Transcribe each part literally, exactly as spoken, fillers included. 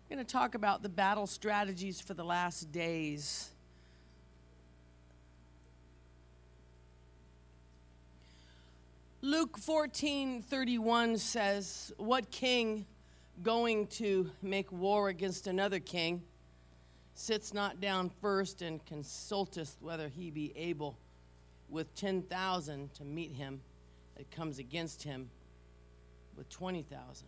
I'm going to talk about the battle strategies for the last days. Luke fourteen thirty-one says, "What king going to make war against another king sits not down first and consulteth whether he be able with ten thousand to meet him that comes against him with twenty thousand?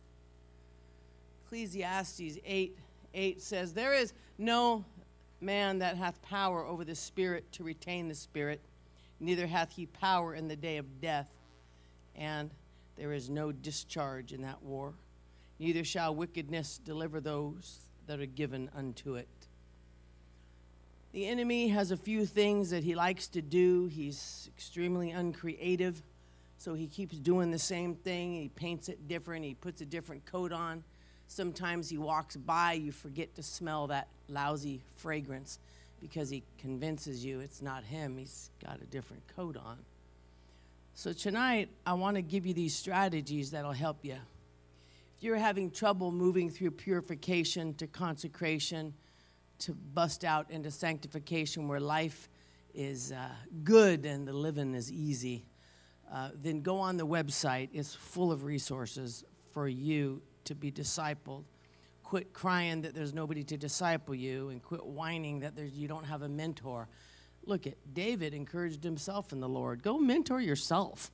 Ecclesiastes eight eight says, "There is no man that hath power over the spirit to retain the spirit, neither hath he power in the day of death. And there is no discharge in that war. Neither shall wickedness deliver those that are given unto it." The enemy has a few things that he likes to do. He's extremely uncreative, so he keeps doing the same thing. He paints it different. He puts a different coat on. Sometimes he walks by, you forget to smell that lousy fragrance because he convinces you it's not him. He's got a different coat on. So tonight, I want to give you these strategies that'll help you. If you're having trouble moving through purification to consecration, to bust out into sanctification where life is uh, good and the living is easy, uh, then go on the website. It's full of resources for you to be discipled. Quit crying that there's nobody to disciple you, and quit whining that there's, you don't have a mentor. Look at David encouraged himself in the Lord. Go mentor yourself.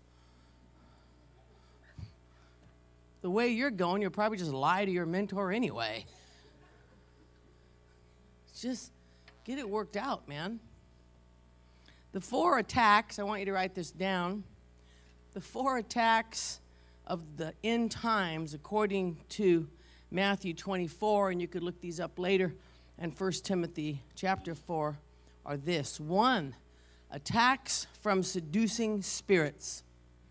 The way you're going, you'll probably just lie to your mentor anyway. Just get it worked out, man. The four attacks, I want you to write this down. The four attacks of the end times, according to Matthew twenty-four, and you could look these up later, and First Timothy chapter four, are this. One, attacks from seducing spirits.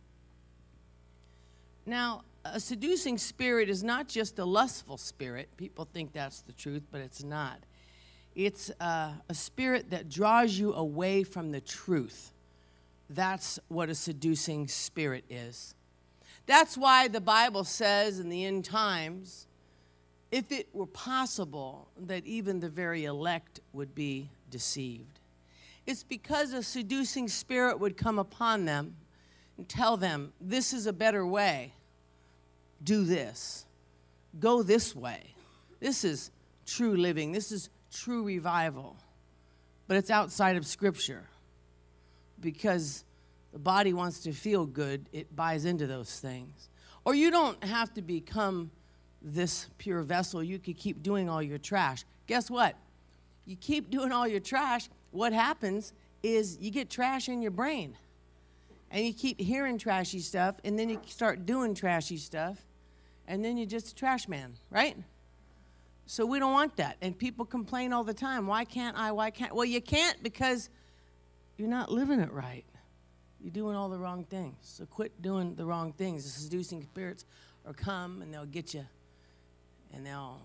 Now, a seducing spirit is not just a lustful spirit. People think that's the truth, but it's not. It's uh, a spirit that draws you away from the truth. That's what a seducing spirit is. That's why the Bible says in the end times, if it were possible that even the very elect would be deceived. It's because a seducing spirit would come upon them and tell them, this is a better way. Do this. Go this way. This is true living. This is true revival. But it's outside of Scripture. Because the body wants to feel good, it buys into those things. Or you don't have to become this pure vessel. You could keep doing all your trash. Guess what? You keep doing all your trash, what happens is you get trash in your brain. And you keep hearing trashy stuff, and then you start doing trashy stuff, and then you're just a trash man, right? So we don't want that. And people complain all the time, why can't I, why can't, well, you can't because you're not living it right. You're doing all the wrong things. So quit doing the wrong things. The seducing spirits will come, and they'll get you, and they'll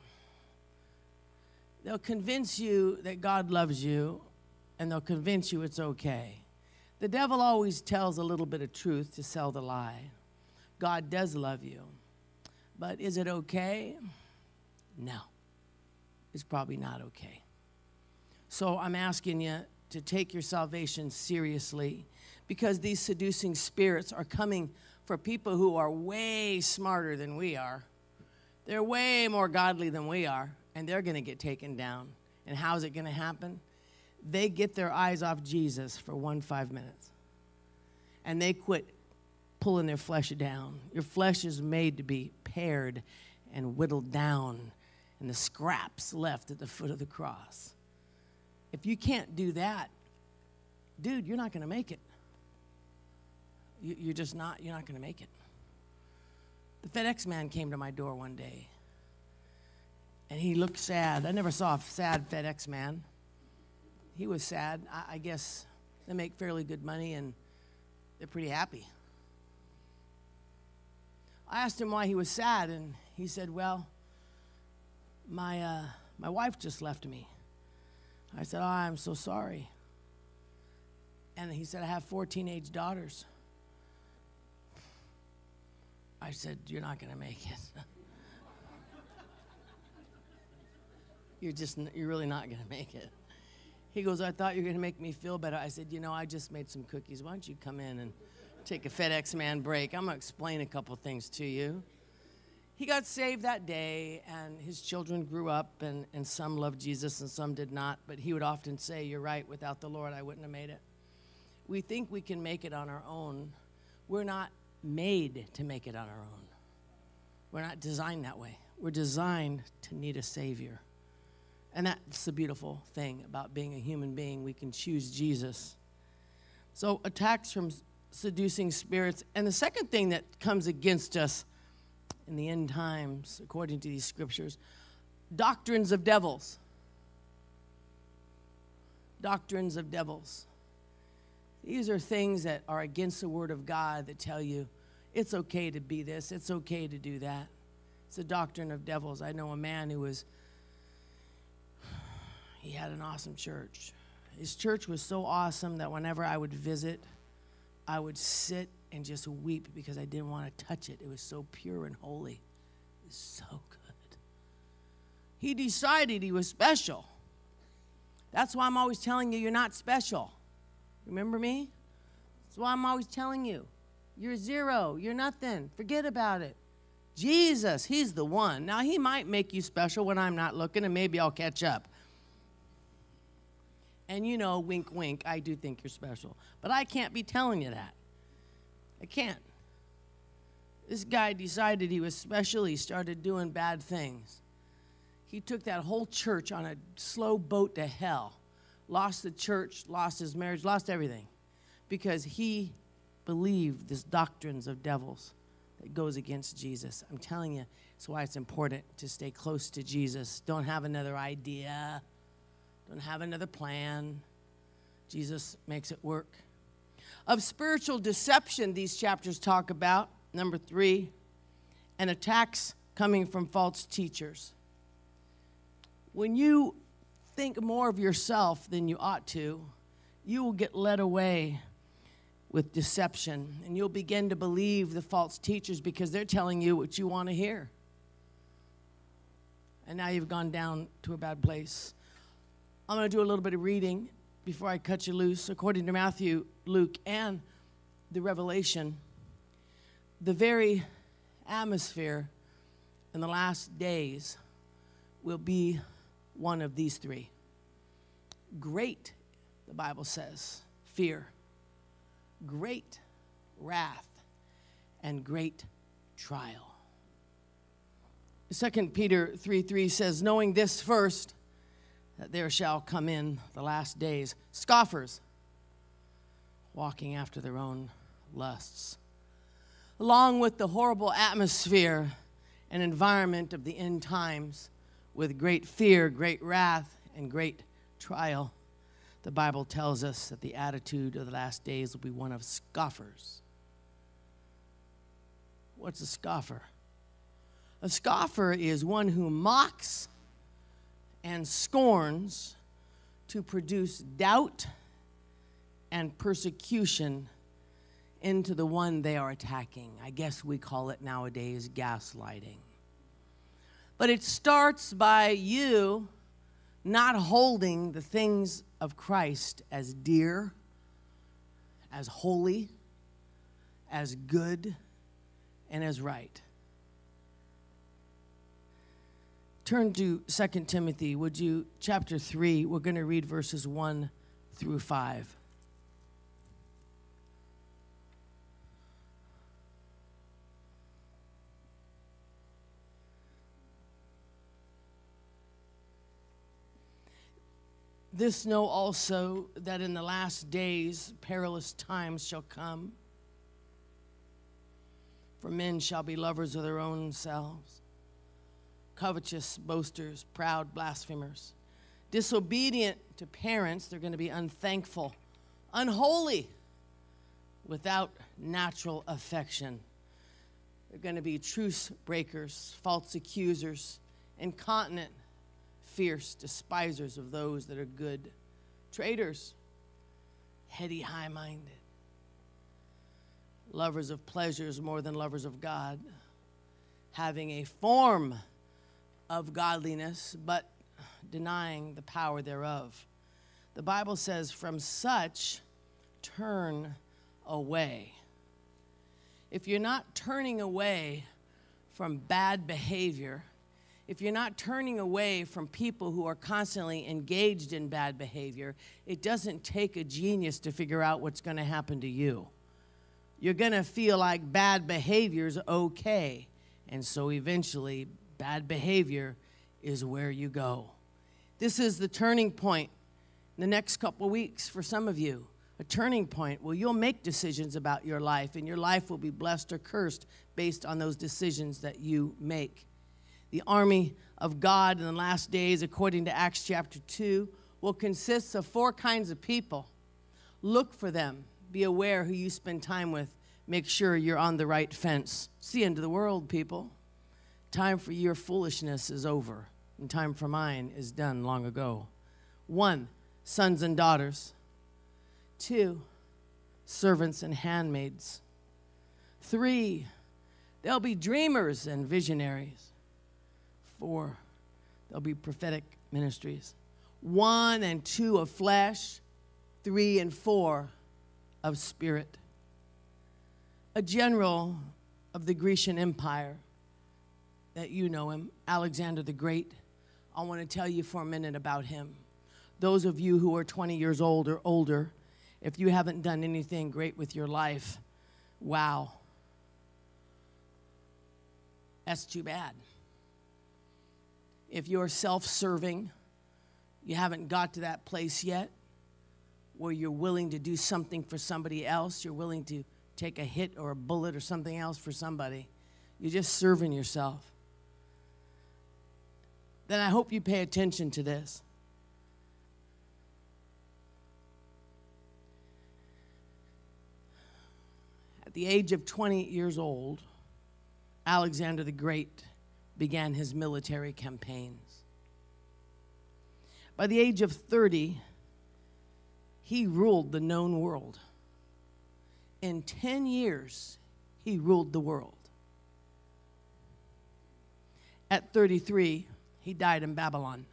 They'll convince you that God loves you, and they'll convince you it's okay. The devil always tells a little bit of truth to sell the lie. God does love you. But is it okay? No. It's probably not okay. So I'm asking you to take your salvation seriously, because these seducing spirits are coming for people who are way smarter than we are. They're way more godly than we are. And they're going to get taken down. And how's it going to happen? They get their eyes off Jesus for one five minutes. And they quit pulling their flesh down. Your flesh is made to be pared and whittled down, and the scraps left at the foot of the cross. If you can't do that, dude, you're not going to make it. You, you're just not, you're not going to make it. The FedEx man came to my door one day. And he looked sad. I never saw a sad FedEx man. He was sad. I, I guess they make fairly good money, and they're pretty happy. I asked him why he was sad, and he said, well, my, uh, my wife just left me. I said, oh, I'm so sorry. And he said, I have four teenage daughters. I said, you're not going to make it. you're just, you're really not going to make it. He goes, I thought you were going to make me feel better. I said, you know, I just made some cookies. Why don't you come in and take a FedEx man break? I'm going to explain a couple things to you. He got saved that day, and his children grew up, and, and some loved Jesus and some did not. But he would often say, you're right, without the Lord, I wouldn't have made it. We think we can make it on our own. We're not made to make it on our own. We're not designed that way. We're designed to need a Savior. And that's the beautiful thing about being a human being. We can choose Jesus. So attacks from seducing spirits. And the second thing that comes against us in the end times, according to these scriptures, doctrines of devils. Doctrines of devils. These are things that are against the Word of God that tell you it's okay to be this, it's okay to do that. It's a doctrine of devils. I know a man who was, he had an awesome church. His church was so awesome that whenever I would visit, I would sit and just weep because I didn't want to touch it. It was so pure and holy. It was so good. He decided he was special. That's why I'm always telling you you're not special. Remember me? That's why I'm always telling you. You're zero. You're nothing. Forget about it. Jesus, he's the one. Now, he might make you special when I'm not looking, and maybe I'll catch up. And you know, wink, wink, I do think you're special. But I can't be telling you that. I can't. This guy decided he was special. He started doing bad things. He took that whole church on a slow boat to hell. Lost the church, lost his marriage, lost everything. Because he believed these doctrines of devils that goes against Jesus. I'm telling you, that's why it's important to stay close to Jesus. Don't have another idea. Don't have another plan. Jesus makes it work. Of spiritual deception, these chapters talk about, number three, and attacks coming from false teachers. When you think more of yourself than you ought to, you will get led away with deception, and you'll begin to believe the false teachers because they're telling you what you want to hear. And now you've gone down to a bad place. I'm going to do a little bit of reading before I cut you loose. According to Matthew, Luke, and the Revelation, the very atmosphere in the last days will be one of these three. Great, the Bible says, fear, great wrath, and great trial. Second Peter three three says, knowing this first, that there shall come in the last days scoffers, walking after their own lusts. Along with the horrible atmosphere and environment of the end times, with great fear, great wrath, and great trial, the Bible tells us that the attitude of the last days will be one of scoffers. What's a scoffer? A scoffer is one who mocks and scorns to produce doubt and persecution into the one they are attacking. I guess we call it nowadays gaslighting. But it starts by you not holding the things of Christ as dear, as holy, as good, and as right. Turn to Second Timothy, would you, chapter three. We're going to read verses one through five. This know also, that in the last days perilous times shall come. For men shall be lovers of their own selves, covetous, boasters, proud, blasphemers, disobedient to parents. They're going to be unthankful, unholy, without natural affection. They're going to be truce breakers, false accusers, incontinent, fierce, despisers of those that are good, traitors, heady, high-minded, lovers of pleasures more than lovers of God, having a form of godliness, but denying the power thereof. The Bible says, from such turn away. If you're not turning away from bad behavior, if you're not turning away from people who are constantly engaged in bad behavior, it doesn't take a genius to figure out what's going to happen to you. You're going to feel like bad behavior is okay. And so eventually, bad behavior is where you go. This is the turning point in the next couple weeks for some of you. A turning point where you'll make decisions about your life, and your life will be blessed or cursed based on those decisions that you make. The army of God in the last days, according to Acts chapter two, will consist of four kinds of people. Look for them. Be aware who you spend time with. Make sure you're on the right fence. It's the end of the world, people. Time for your foolishness is over, and time for mine is done long ago. One, sons and daughters. Two, servants and handmaids. Three, there'll be dreamers and visionaries. Four, there'll be prophetic ministries. One and two of flesh. Three and four of spirit. A general of the Grecian Empire, that you know him, Alexander the Great. I want to tell you for a minute about him. Those of you who are twenty years old or older, if you haven't done anything great with your life, wow. That's too bad. If you're self-serving, you haven't got to that place yet where you're willing to do something for somebody else, you're willing to take a hit or a bullet or something else for somebody, you're just serving yourself. Then I hope you pay attention to this. At the age of twenty years old, Alexander the Great began his military campaigns. By the age of thirty, he ruled the known world. In ten years, he ruled the world. At thirty-three, he died in Babylon.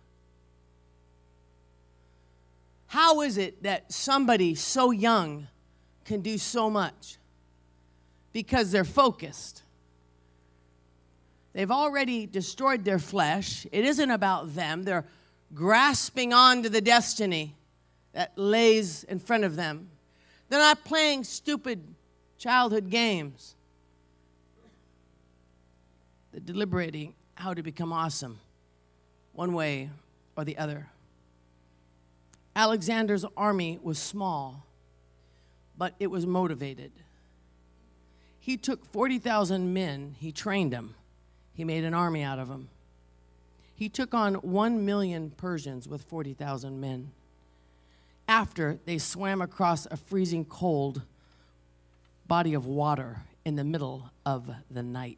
How is it that somebody so young can do so much? Because they're focused. They've already destroyed their flesh. It isn't about them. They're grasping on to the destiny that lays in front of them. They're not playing stupid childhood games. They're deliberating how to become awesome, one way or the other. Alexander's army was small, but it was motivated. He took forty thousand men, he trained them. He made an army out of them. He took on one million Persians with forty thousand men. After they swam across a freezing cold body of water in the middle of the night.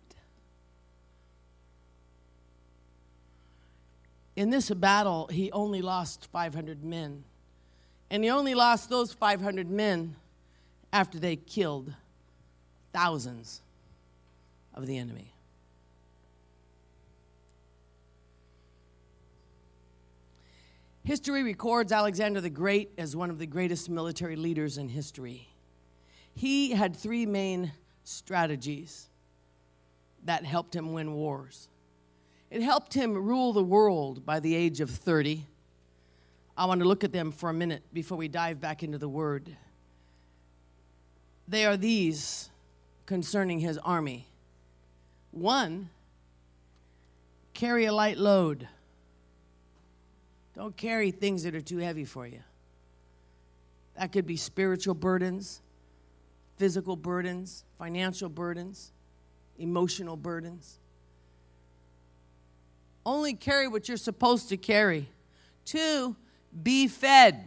In this battle, he only lost five hundred men. And he only lost those five hundred men after they killed thousands of the enemy. History records Alexander the Great as one of the greatest military leaders in history. He had three main strategies that helped him win wars. It helped him rule the world by the age of thirty. I want to look at them for a minute before we dive back into the Word. They are these concerning his army. One, carry a light load. Don't carry things that are too heavy for you. That could be spiritual burdens, physical burdens, financial burdens, emotional burdens. Only carry what you're supposed to carry. Two, be fed.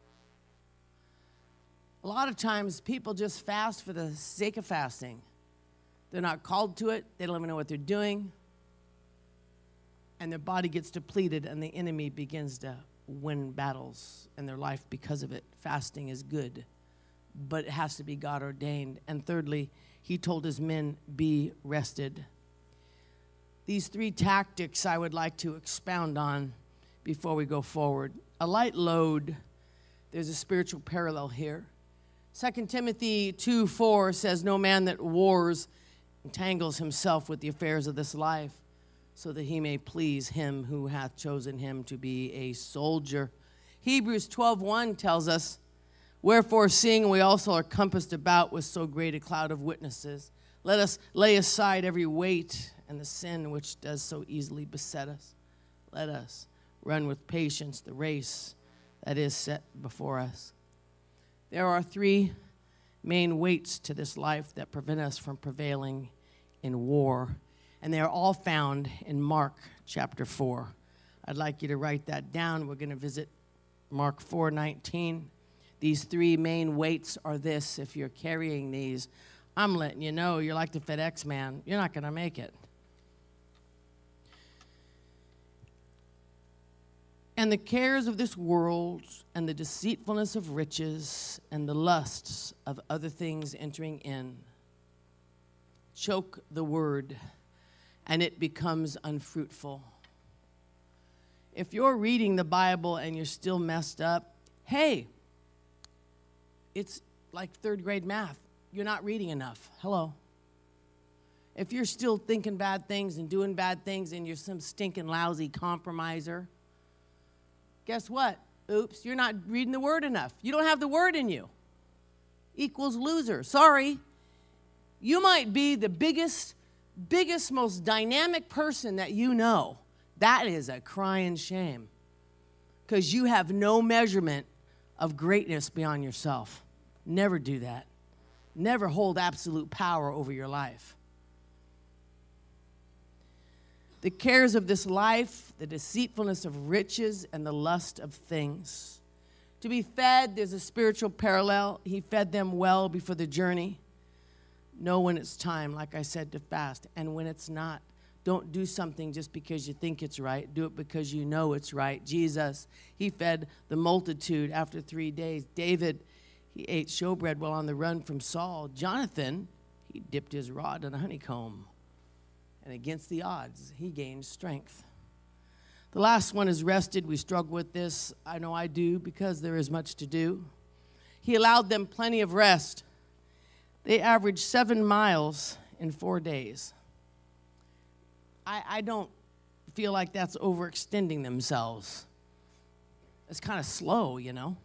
A lot of times people just fast for the sake of fasting. They're not called to it. They don't even know what they're doing. And their body gets depleted and the enemy begins to win battles in their life because of it. Fasting is good, but it has to be God ordained. And thirdly, he told his men, be rested. These three tactics I would like to expound on before we go forward. A light load, there's a spiritual parallel here. Second Timothy two four says, no man that wars entangles himself with the affairs of this life, so that he may please him who hath chosen him to be a soldier. Hebrews twelve one tells us, wherefore, seeing we also are compassed about with so great a cloud of witnesses, let us lay aside every weight and the sin which does so easily beset us. Let us run with patience the race that is set before us. There are three main weights to this life that prevent us from prevailing in war, and they are all found in Mark chapter four. I'd like you to write that down. We're going to visit Mark four nineteen. These three main weights are this. If you're carrying these, I'm letting you know you're like the FedEx man. You're not going to make it. And the cares of this world, and the deceitfulness of riches, and the lusts of other things entering in, choke the word, and it becomes unfruitful. If you're reading the Bible and you're still messed up, hey, it's like third grade math. You're not reading enough. Hello. If you're still thinking bad things and doing bad things and you're some stinking lousy compromiser, guess what? Oops, you're not reading the word enough. You don't have the word in you. Equals loser. Sorry. You might be the biggest, biggest, most dynamic person that you know. That is a crying shame, because you have no measurement of greatness beyond yourself. Never do that. Never hold absolute power over your life. The cares of this life, the deceitfulness of riches, and the lust of things. To be fed, there's a spiritual parallel. He fed them well before the journey. Know when it's time, like I said, to fast, and when it's not. Don't do something just because you think it's right. Do it because you know it's right. Jesus, he fed the multitude after three days. David, he ate showbread while on the run from Saul. Jonathan, he dipped his rod in a honeycomb. And against the odds, he gained strength. The last one is rested. We struggle with this. I know I do, because there is much to do. He allowed them plenty of rest. They averaged seven miles in four days. I, I don't feel like that's overextending themselves. It's kind of slow, you know.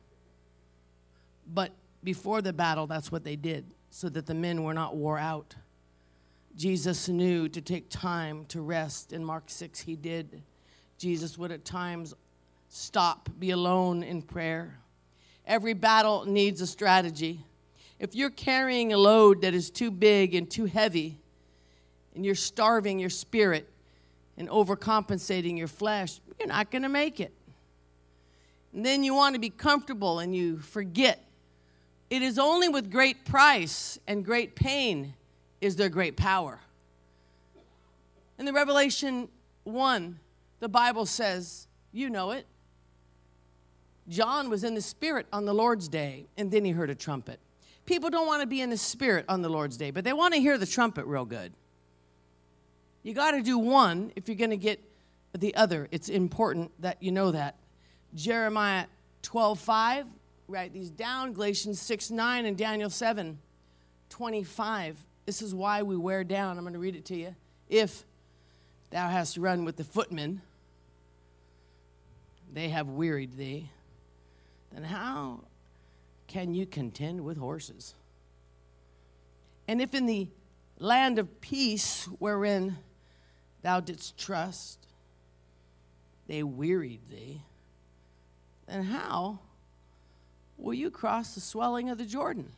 But before the battle, that's what they did, so that the men were not wore out. Jesus knew to take time to rest. In Mark six, he did. Jesus would at times stop, be alone in prayer. Every battle needs a strategy. If you're carrying a load that is too big and too heavy, and you're starving your spirit and overcompensating your flesh, you're not going to make it. And then you want to be comfortable and you forget. It is only with great price and great pain is there great power. In the Revelation one, the Bible says, you know it, John was in the Spirit on the Lord's day, and then he heard a trumpet. People don't want to be in the Spirit on the Lord's day, but they want to hear the trumpet real good. You got to do one if you're going to get the other. It's important that you know that. Jeremiah twelve five, write these down. Galatians six nine and Daniel seven twenty-five. This is why we wear down. I'm going to read it to you. If thou hast run with the footmen, they have wearied thee, then how can you contend with horses? And if in the land of peace wherein thou didst trust, they wearied thee, then how will you cross the swelling of the Jordan?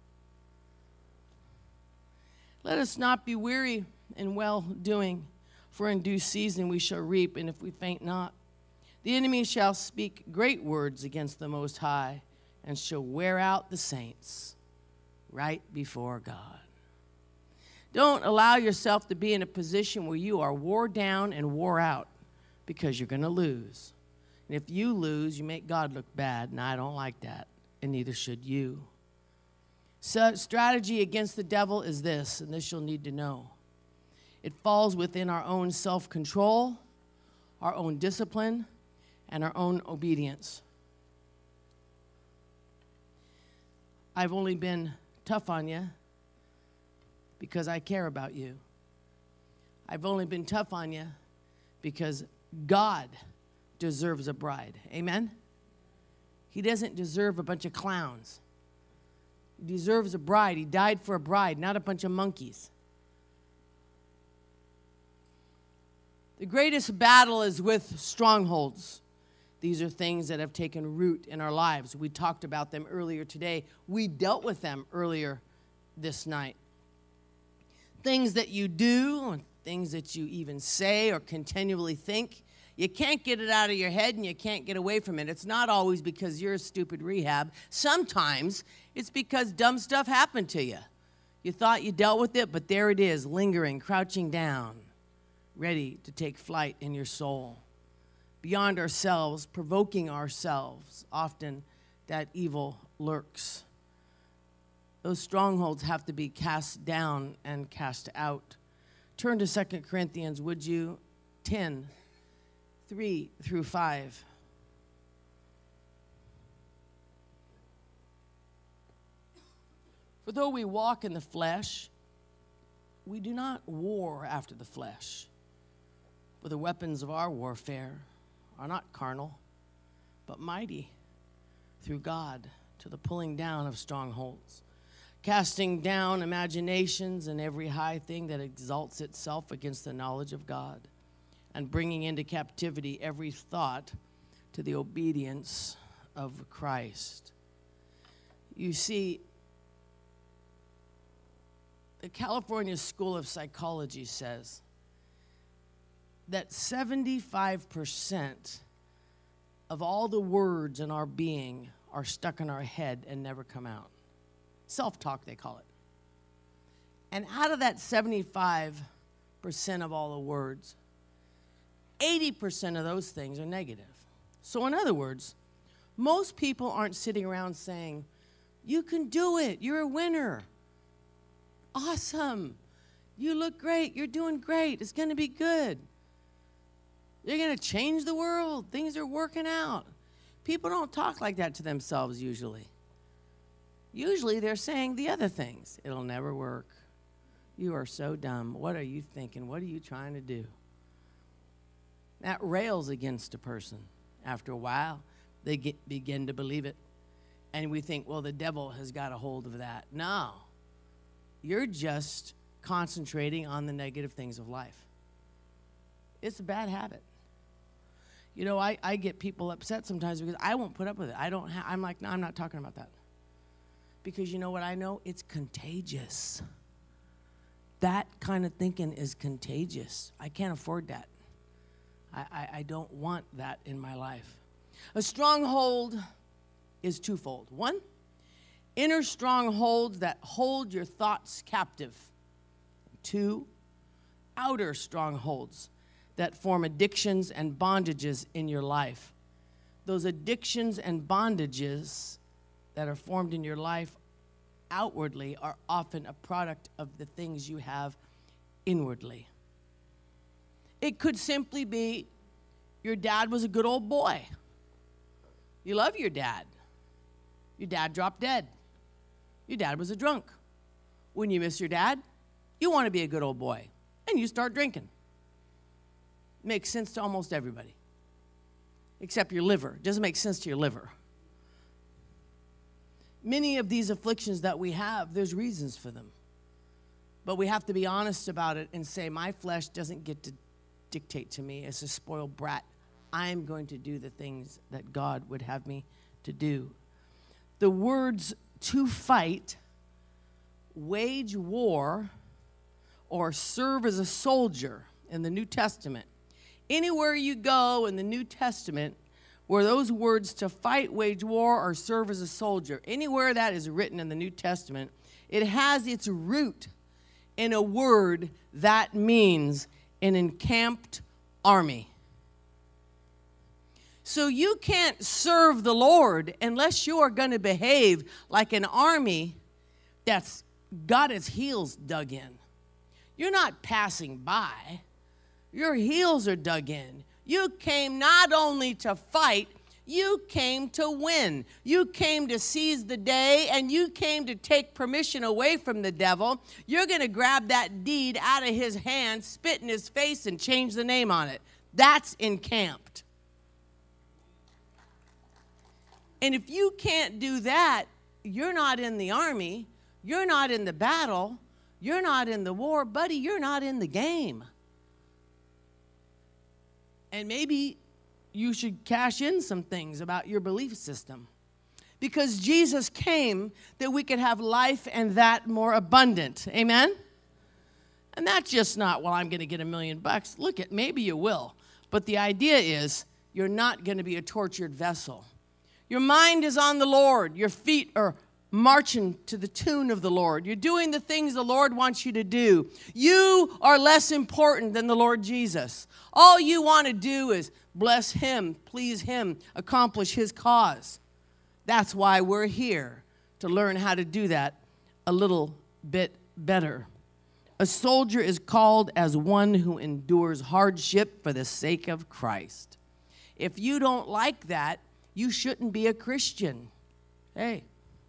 Let us not be weary in well-doing, for in due season we shall reap, and if we faint not. The enemy shall speak great words against the Most High, and shall wear out the saints right before God. Don't allow yourself to be in a position where you are wore down and wore out, because you're going to lose. And if you lose, you make God look bad, and I don't like that, and neither should you. So strategy against the devil is this, and this you'll need to know. It falls within our own self-control, our own discipline, and our own obedience. I've only been tough on you because I care about you. I've only been tough on you because God deserves a bride. Amen? He doesn't deserve a bunch of clowns. He deserves a bride. He died for a bride, not a bunch of monkeys. The greatest battle is with strongholds. These are things that have taken root in our lives. We talked about them earlier today. We dealt with them earlier this night. Things that you do, things that you even say or continually think, you can't get it out of your head and you can't get away from it. It's not always because you're a stupid rehab. Sometimes it's because dumb stuff happened to you. You thought you dealt with it, but there it is, lingering, crouching down, ready to take flight in your soul. Beyond ourselves, provoking ourselves, often that evil lurks. Those strongholds have to be cast down and cast out. Turn to Second Corinthians, would you? ten, three through five. For though we walk in the flesh, we do not war after the flesh. For the weapons of our warfare are not carnal, but mighty through God to the pulling down of strongholds, casting down imaginations and every high thing that exalts itself against the knowledge of God, and bringing into captivity every thought to the obedience of Christ. You see, the California School of Psychology says that seventy-five percent of all the words in our being are stuck in our head and never come out. Self-talk, they call it. And out of that seventy-five percent of all the words, eighty percent of those things are negative. So in other words, most people aren't sitting around saying, you can do it, you're a winner, awesome, you look great, you're doing great, it's going to be good. You're going to change the world. Things are working out. People don't talk like that to themselves usually. Usually they're saying the other things. It'll never work. You are so dumb. What are you thinking? What are you trying to do? That rails against a person. After a while, they get, begin to believe it. And we think, well, the devil has got a hold of that. No. You're just concentrating on the negative things of life. It's a bad habit. You know, I, I get people upset sometimes because I won't put up with it. I don't ha- I'm like, no, I'm not talking about that. Because you know what I know? It's contagious. That kind of thinking is contagious. I can't afford that. I, I, I don't want that in my life. A stronghold is twofold. One, inner strongholds that hold your thoughts captive. Two, outer strongholds that form addictions and bondages in your life. Those addictions and bondages that are formed in your life outwardly are often a product of the things you have inwardly. It could simply be your dad was a good old boy. You love your dad. Your dad dropped dead. Your dad was a drunk. When you miss your dad, you want to be a good old boy, and you start drinking. Makes sense to almost everybody, except your liver. It doesn't make sense to your liver. Many of these afflictions that we have, there's reasons for them. But we have to be honest about it and say, my flesh doesn't get to dictate to me as a spoiled brat. I'm going to do the things that God would have me to do. The words to fight, wage war, or serve as a soldier in the New Testament. Anywhere you go in the New Testament where those words to fight, wage war, or serve as a soldier, anywhere that is written in the New Testament, it has its root in a word that means an encamped army. So you can't serve the Lord unless you are going to behave like an army that's got its heels dug in. You're not passing by. Your heels are dug in. You came not only to fight, you came to win. You came to seize the day, and you came to take permission away from the devil. You're going to grab that deed out of his hand, spit in his face, and change the name on it. That's encamped. And if you can't do that, you're not in the army, you're not in the battle, you're not in the war, buddy, you're not in the game. And maybe you should cash in some things about your belief system. Because Jesus came that we could have life and that more abundant. Amen? And that's just not, well, I'm going to get a million bucks. Look at, maybe you will. But the idea is you're not going to be a tortured vessel. Your mind is on the Lord. Your feet are marching to the tune of the Lord. You're doing the things the Lord wants you to do. You are less important than the Lord Jesus. All you want to do is bless him, please him, accomplish his cause. That's why we're here, to learn how to do that a little bit better. A soldier is called as one who endures hardship for the sake of Christ. If you don't like that, you shouldn't be a Christian. Hey.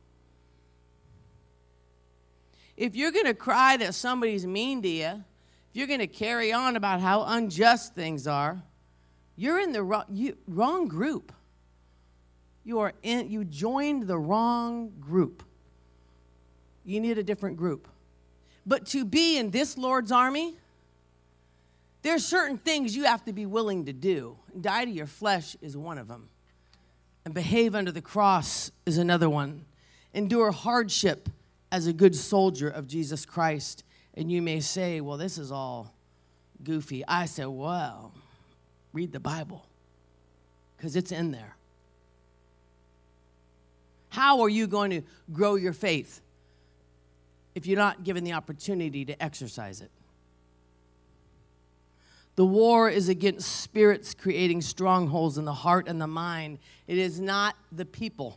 If you're going to cry that somebody's mean to you, if you're going to carry on about how unjust things are, you're in the wrong, you, wrong group. You are in, you joined the wrong group. You need a different group. But to be in this Lord's army, there's certain things you have to be willing to do. Die to your flesh is one of them. And behave under the cross is another one. Endure hardship as a good soldier of Jesus Christ. And you may say, well, this is all goofy. I say, well, read the Bible, because it's in there. How are you going to grow your faith if you're not given the opportunity to exercise it? The war is against spirits creating strongholds in the heart and the mind. It is not the people.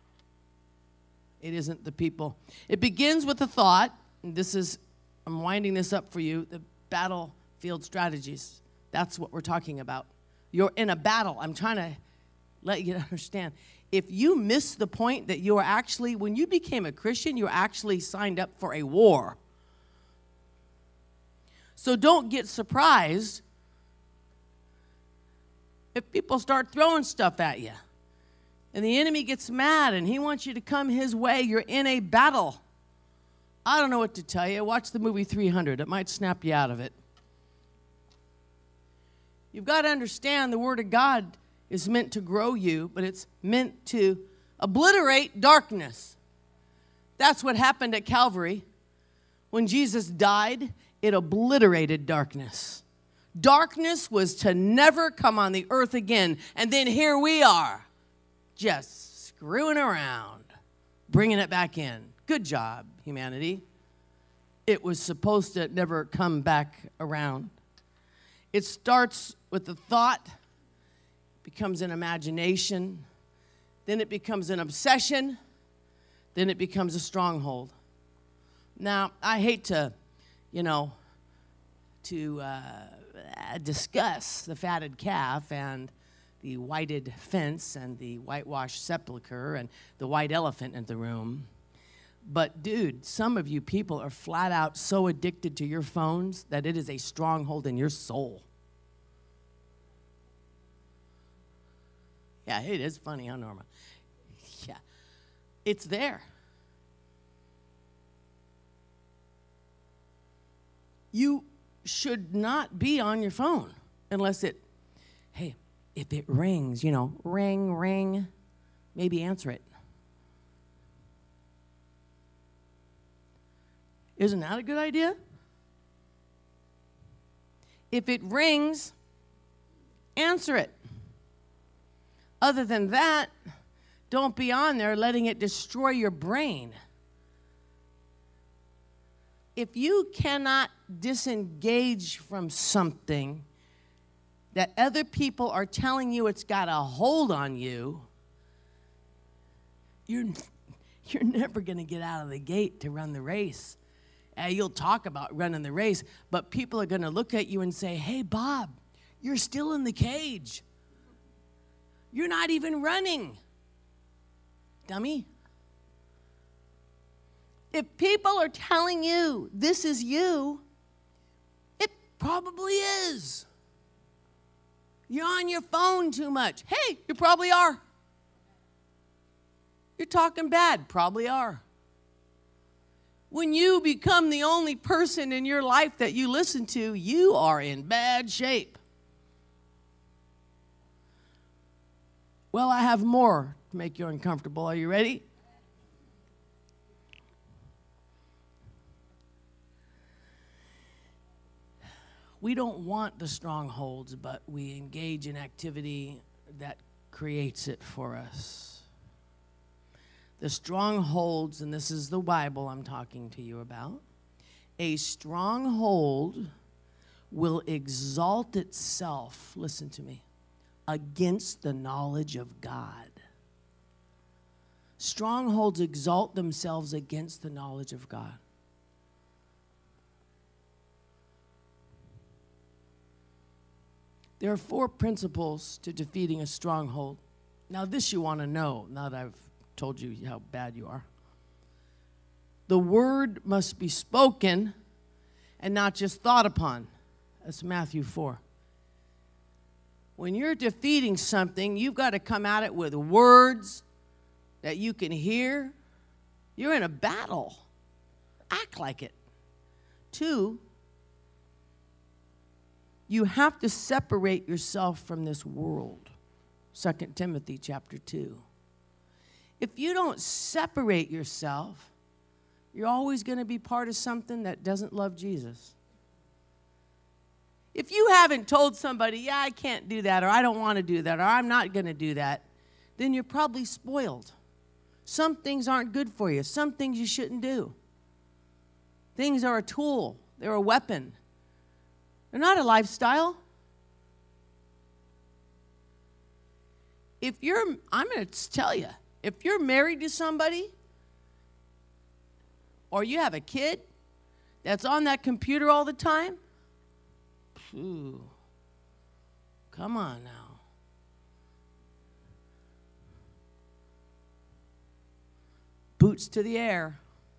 It isn't the people. It begins with a thought. And this is, I'm winding this up for you, the battlefield strategies. That's what we're talking about. You're in a battle. I'm trying to let you understand. If you miss the point that you are actually, when you became a Christian, you actually signed up for a war. So don't get surprised if people start throwing stuff at you. And the enemy gets mad and he wants you to come his way. You're in a battle. I don't know what to tell you. Watch the movie three hundred. It might snap you out of it. You've got to understand the Word of God is meant to grow you, but it's meant to obliterate darkness. That's what happened at Calvary. When Jesus died, it obliterated darkness. Darkness was to never come on the earth again. And then here we are, just screwing around, bringing it back in. Good job, humanity. It was supposed to never come back around. It starts with a thought, becomes an imagination, then it becomes an obsession, then it becomes a stronghold. Now, I hate to, you know, to uh, discuss the fatted calf and the whited fence and the whitewashed sepulcher and the white elephant in the room. But, dude, some of you people are flat out so addicted to your phones that it is a stronghold in your soul. Yeah, it is funny, huh, Norma? Yeah, it's there. You should not be on your phone unless it, hey, if it rings, you know, ring, ring, maybe answer it. Isn't that a good idea? If it rings, answer it. Other than that, don't be on there letting it destroy your brain. If you cannot disengage from something that other people are telling you it's got a hold on you, you're, you're never going to get out of the gate to run the race. Uh, you'll talk about running the race, but people are going to look at you and say, hey, Bob, You're still in the cage. You're not even running, dummy. If people are telling you this is you, it probably is. You're on your phone too much. Hey, you probably are. You're talking bad. Probably are. When you become the only person in your life that you listen to, you are in bad shape. Well, I have more to make you uncomfortable. Are you ready? We don't want the strongholds, but we engage in activity that creates it for us. The strongholds, and this is the Bible I'm talking to you about, a stronghold will exalt itself, listen to me, against the knowledge of God. Strongholds exalt themselves against the knowledge of God. There are four principles to defeating a stronghold. Now, this you want to know, now that I've told you how bad you are. The word must be spoken and not just thought upon. That's Matthew four. When you're defeating something, you've got to come at it with words that you can hear. You're in a battle. Act like it. Two, you have to separate yourself from this world. Second Timothy chapter two. If you don't separate yourself, you're always going to be part of something that doesn't love Jesus. If you haven't told somebody, yeah, I can't do that, or I don't want to do that, or I'm not going to do that, then you're probably spoiled. Some things aren't good for you. Some things you shouldn't do. Things are a tool. They're a weapon. They're not a lifestyle. If you're, I'm going to tell you, if you're married to somebody or you have a kid that's on that computer all the time, phew, come on now. Boots to the air.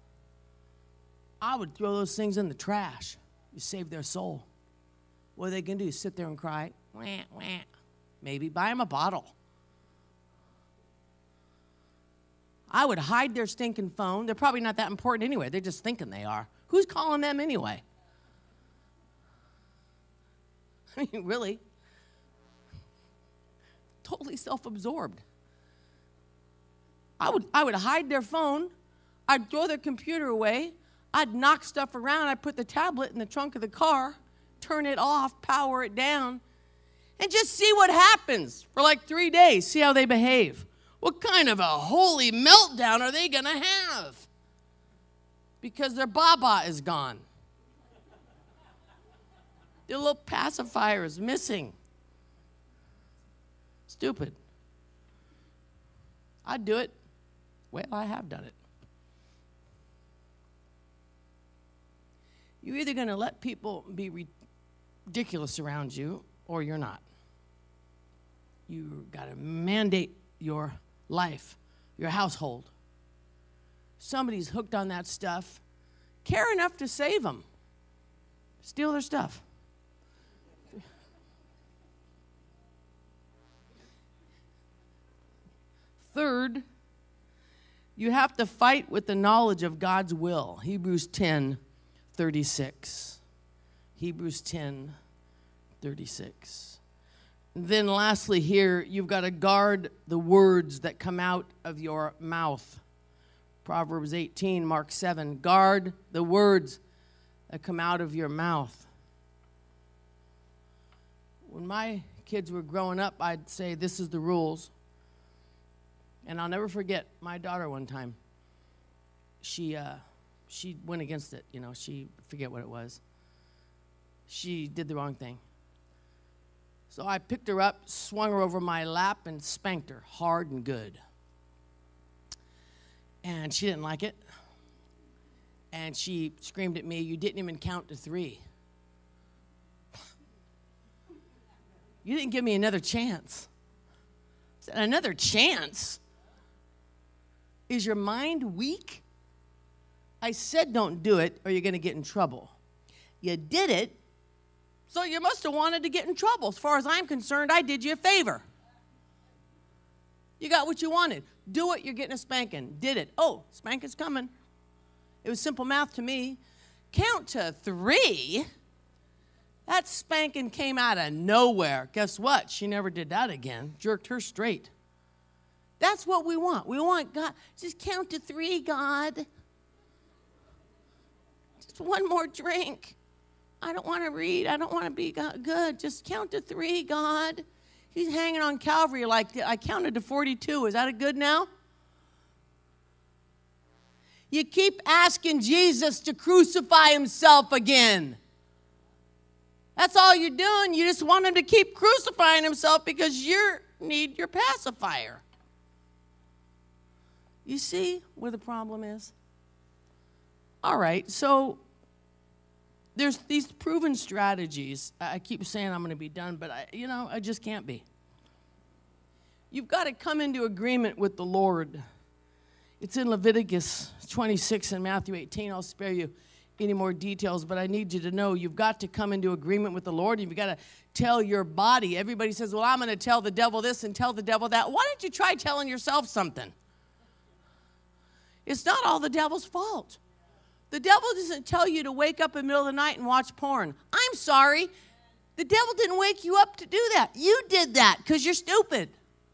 I would throw those things in the trash. You save their soul. What are they going to do? Sit there and cry? Wah, wah. Maybe buy them a bottle. I would hide their stinking phone. They're probably not that important anyway. They're just thinking they are. Who's calling them anyway? I mean, really? Totally self-absorbed. I would, I would hide their phone. I'd throw their computer away. I'd knock stuff around. I'd put the tablet in the trunk of the car, turn it off, power it down, and just see what happens for like three days. See how they behave. What kind of a holy meltdown are they going to have? Because their baba is gone. Their little pacifier is missing. Stupid. I'd do it. Well, I have done it. You're either going to let people be ridiculous around you or you're not. You've got to mandate your life, your household. Somebody's hooked on that stuff. Care enough to save them. Steal their stuff. Third, you have to fight with the knowledge of God's will. Hebrews ten thirty-six. Hebrews ten thirty-six. Then lastly here, you've got to guard the words that come out of your mouth. Proverbs eighteen, Mark seven. Guard the words that come out of your mouth. When my kids were growing up, I'd say, this is the rules. And I'll never forget my daughter one time. She uh, she went against it, you know. She, forget what it was. She did the wrong thing. So I picked her up, swung her over my lap, and spanked her hard and good. And she didn't like it. And she screamed at me, you didn't even count to three. You didn't give me another chance. I said, another chance? Is your mind weak? I said don't do it or you're going to get in trouble. You did it, so you must have wanted to get in trouble. As far as I'm concerned, I did you a favor. You got what you wanted. Do it, you're getting a spanking. Did it. Oh, spanking's coming. It was simple math to me. Count to three. That spanking came out of nowhere. Guess what? She never did that again. Jerked her straight. That's what we want. We want God. Just count to three, God. Just one more drink. I don't want to read. I don't want to be good. Just count to three, God. He's hanging on Calvary like I counted to forty-two. Is that a good now? You keep asking Jesus to crucify himself again. That's all you're doing. You just want him to keep crucifying himself because you need your pacifier. You see where the problem is? All right, so there's these proven strategies. I keep saying I'm going to be done, but I, you know, I just can't be. You've got to come into agreement with the Lord. It's in Leviticus twenty-six and Matthew eighteen. I'll spare you any more details, but I need you to know you've got to come into agreement with the Lord. You've got to tell your body. Everybody says, well, I'm going to tell the devil this and tell the devil that. Why don't you try telling yourself something? It's not all the devil's fault. The devil doesn't tell you to wake up in the middle of the night and watch porn. I'm sorry. The devil didn't wake you up to do that. You did that because you're stupid.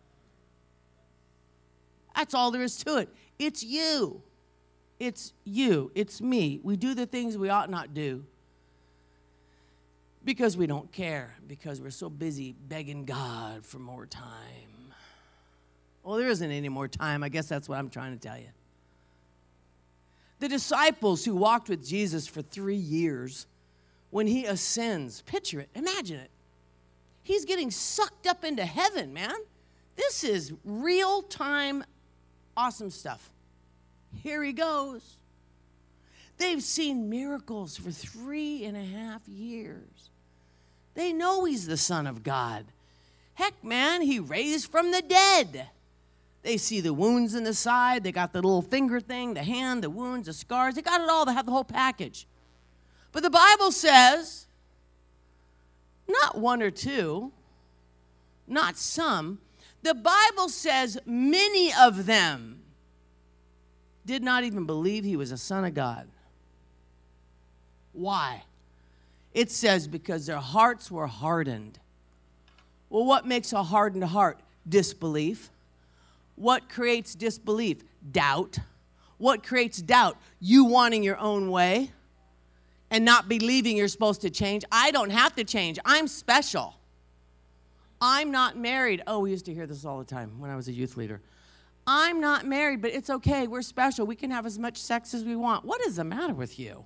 That's all there is to it. It's you. It's you. It's me. We do the things we ought not do because we don't care, because we're so busy begging God for more time. Well, there isn't any more time. I guess that's what I'm trying to tell you. The disciples who walked with Jesus for three years, when he ascends, picture it, imagine it. He's getting sucked up into heaven, man. This is real-time awesome stuff. Here he goes. They've seen miracles for three and a half years. They know he's the Son of God. Heck, man, he raised from the dead. They see the wounds in the side. They got the little finger thing, the hand, the wounds, the scars. They got it all. They have the whole package. But the Bible says, not one or two, not some. The Bible says many of them did not even believe he was a son of God. Why? It says because their hearts were hardened. Well, what makes a hardened heart? Disbelief. What creates disbelief? Doubt. What creates doubt? You wanting your own way and not believing you're supposed to change. I don't have to change. I'm special. I'm not married. Oh, we used to hear this all the time when I was a youth leader. I'm not married, but it's okay. We're special. We can have as much sex as we want. What is the matter with you?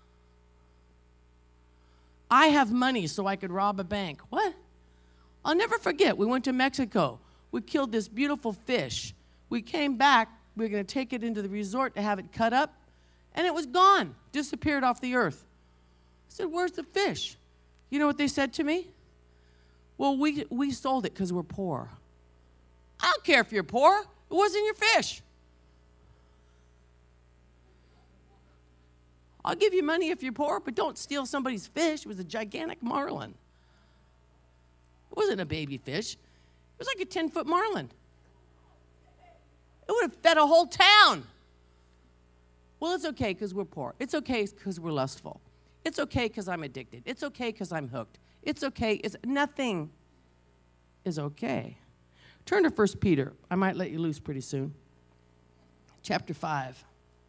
I have money so I could rob a bank. What? I'll never forget. We went to Mexico. We killed this beautiful fish. We came back. We were going to take it into the resort to have it cut up, and it was gone. Disappeared off the earth. I said, where's the fish? You know what they said to me? Well, we, we sold it because we're poor. I don't care if you're poor. It wasn't your fish. I'll give you money if you're poor, but don't steal somebody's fish. It was a gigantic marlin. It wasn't a baby fish. It was like a ten-foot marlin. It would have fed a whole town. Well, it's okay because we're poor. It's okay because we're lustful. It's okay because I'm addicted. It's okay because I'm hooked. It's okay. It's, nothing is okay. Turn to First Peter. I might let you loose pretty soon. Chapter five.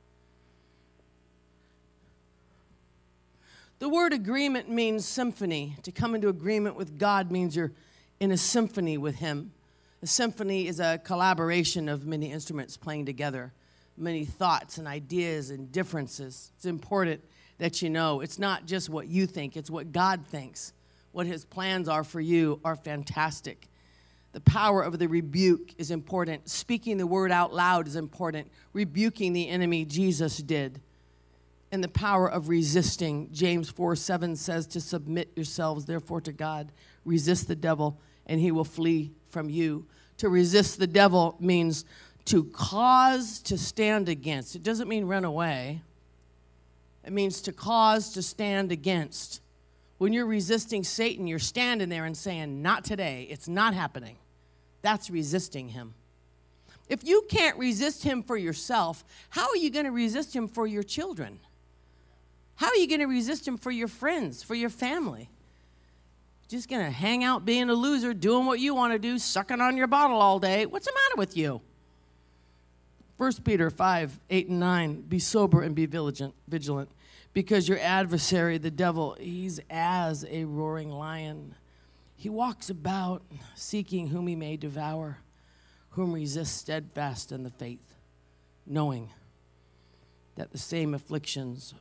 The word agreement means symphony. To come into agreement with God means you're in a symphony with him. A symphony is a collaboration of many instruments playing together, many thoughts and ideas and differences. It's important that you know it's not just what you think, it's what God thinks. What his plans are for you are fantastic. The power of the rebuke is important. Speaking the word out loud is important. Rebuking the enemy, Jesus did. And the power of resisting, James four seven says to submit yourselves, therefore, to God. resist the devil, and he will flee from you. To resist the devil means to cause to stand against. It doesn't mean run away. It means to cause to stand against. When you're resisting Satan, you're standing there and saying, not today. It's not happening. That's resisting him. If you can't resist him for yourself, how are you going to resist him for your children? How are you going to resist him for your friends, for your family? Just going to hang out being a loser, doing what you want to do, sucking on your bottle all day. What's the matter with you? First Peter five, eight, and nine, be sober and be vigilant, vigilant, because your adversary, the devil, he's as a roaring lion. He walks about seeking whom he may devour, whom resist steadfast in the faith, knowing that the same afflictions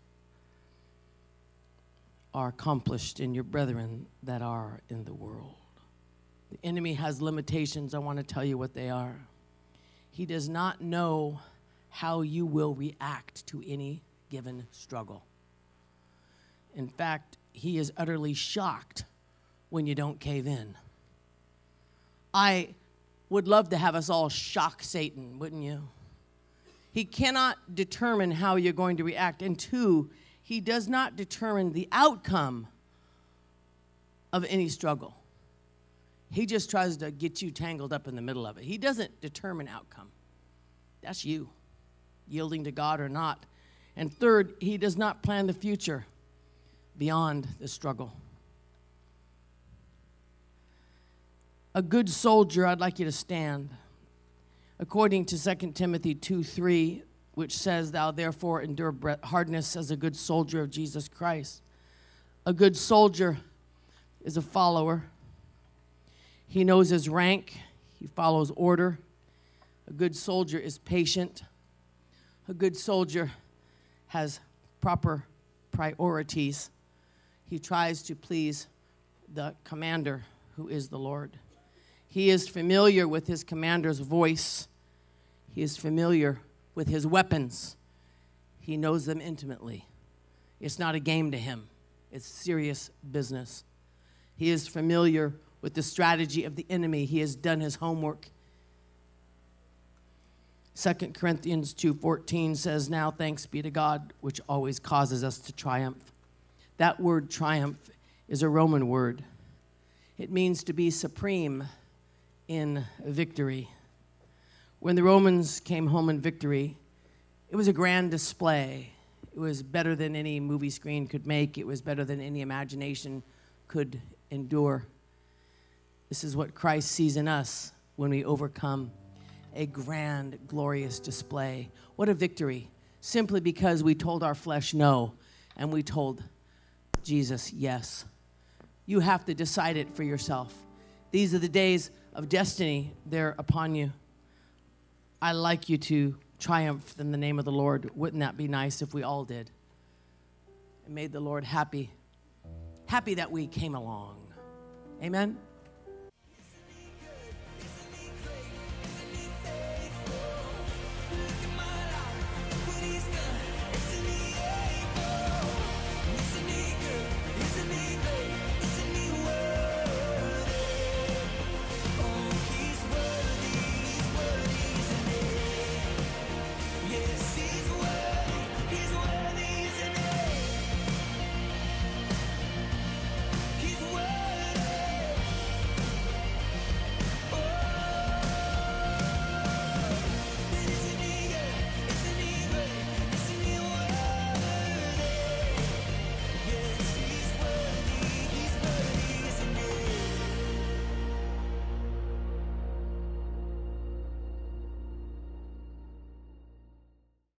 are accomplished in your brethren that are in the world. The enemy has limitations. I want to tell you what they are. He does not know how you will react to any given struggle. In fact, he is utterly shocked when you don't cave in. I would love to have us all shock Satan, wouldn't you? He cannot determine how you're going to react. And two, he does not determine the outcome of any struggle. He just tries to get you tangled up in the middle of it. He doesn't determine outcome. That's you, yielding to God or not. And third, he does not plan the future beyond the struggle. A good soldier, I'd like you to stand. According to Second Timothy two three, which says, thou therefore endure hardness as a good soldier of Jesus Christ. A good soldier is a follower. He knows his rank. He follows order. A good soldier is patient. A good soldier has proper priorities. He tries to please the commander, who is the Lord. He is familiar with his commander's voice. He is familiar with his weapons. He knows them intimately. It's not a game to him. It's serious business. He is familiar with the strategy of the enemy. He has done his homework. Second Corinthians two fourteen says, now thanks be to God, which always causes us to triumph. That word triumph is a Roman word. It means to be supreme in victory. When the Romans came home in victory, it was a grand display. It was better than any movie screen could make. It was better than any imagination could endure. This is what Christ sees in us when we overcome. A grand, glorious display. What a victory. Simply because we told our flesh no, and we told Jesus yes. You have to decide it for yourself. These are the days of destiny. They're upon you. I like you to triumph in the name of the Lord. Wouldn't that be nice if we all did? It made the Lord happy. Happy that we came along. Amen.